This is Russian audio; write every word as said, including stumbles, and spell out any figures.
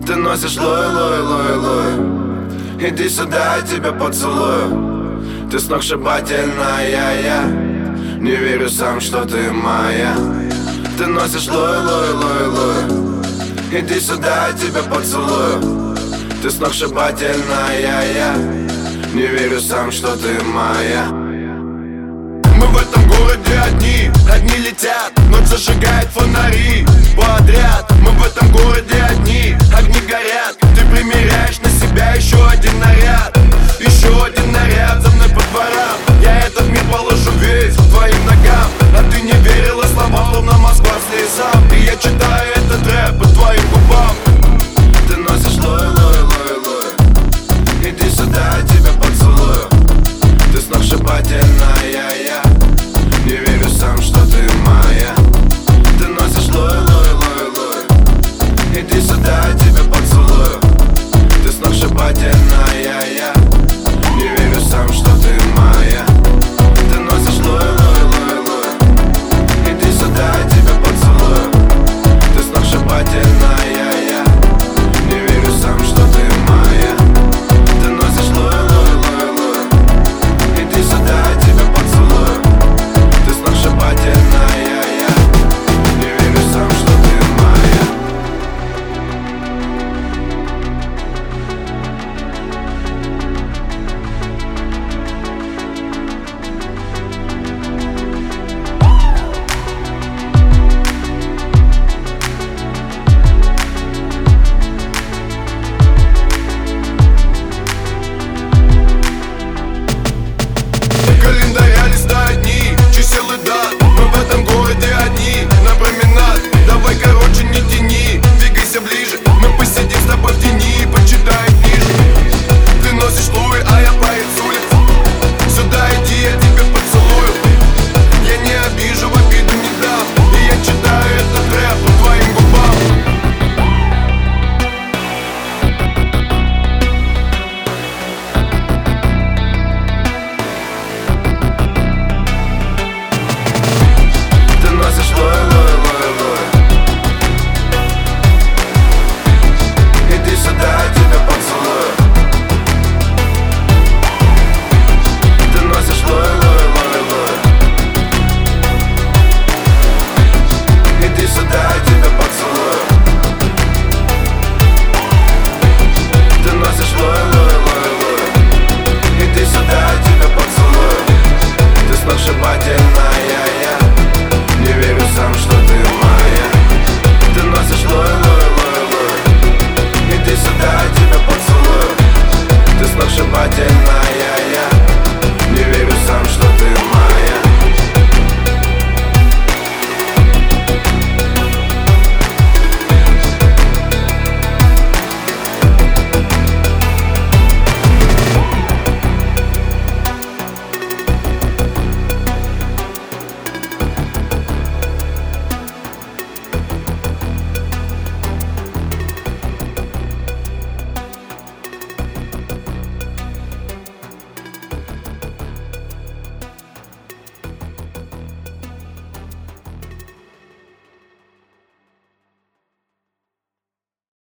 Ты носишь лой, лой, лой, лой. Иди сюда, я тебя поцелую. Ты сногсшибательная, я не верю сам, что ты моя. Ты носишь лой, лой, лой, лой. Иди сюда, я тебя поцелую. Ты сногсшибательная, я не верю сам, что ты моя. Мы в этом городе одни, одни летят, ночь зажигает фонари подряд. Мы в этом городе одни, огни горят. Ты примеряешь на себя еще один наряд, еще один наряд за мной по дворам. Я этот мир положу весь к твоим ногам, а ты не верила словам, словно Москва слезам. И я читаю этот рэп по твоим губам. Ты носишь лой, лой, лой, лой. Иди сюда, я тебя поцелую. Ты сногсшибательная, я не верю сам, что ты моя. Ты носишь лой, лой, лой, лой. Иди сюда, я тебя поцелую. Ты сногсшибательная.